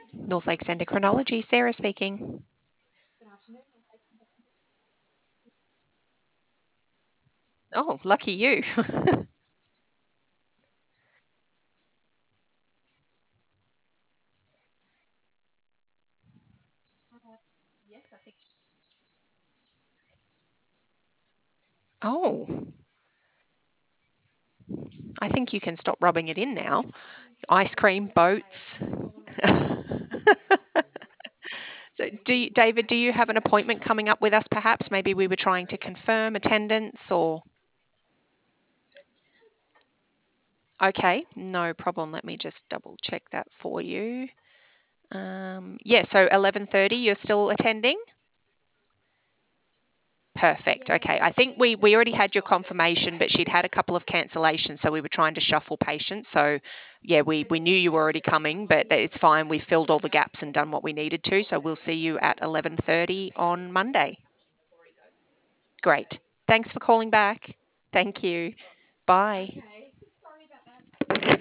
North Lakes Endocrinology, Sarah speaking. Oh, lucky you. Oh, I think you can stop rubbing it in now. Ice cream, boats. So, David, do you have an appointment coming up with us perhaps? Maybe we were trying to confirm attendance or. Okay, no problem. Let me just double check that for you. Yeah, so 11:30, you're still attending? Perfect. Okay. I think we already had your confirmation, but she'd had a couple of cancellations, so we were trying to shuffle patients. So, yeah, we knew you were already coming, but it's fine. We filled all the gaps and done what we needed to. So we'll see you at 11:30 on Monday. Great. Thanks for calling back. Thank you. Bye.